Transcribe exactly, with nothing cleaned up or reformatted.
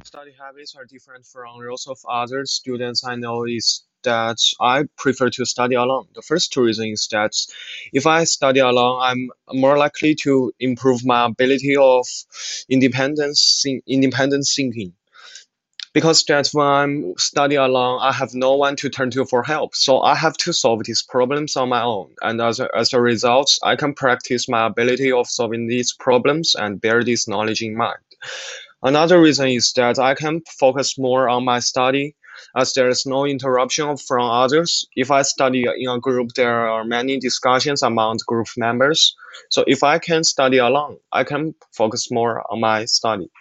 Study habits are different from those of other students I know is that I prefer to study alone. The first reason is that if I study alone, I'm more likely to improve my ability of independence, independent thinking. Because that's when I'm studying alone, I have no one to turn to for help. So I have to solve these problems on my own. And as a, as a result, I can practice my ability of solving these problems and bear this knowledge in mind. Another reason is that I can focus more on my study as there is no interruption from others. If I study in a group, there are many discussions among group members. So if I can study alone, I can focus more on my study.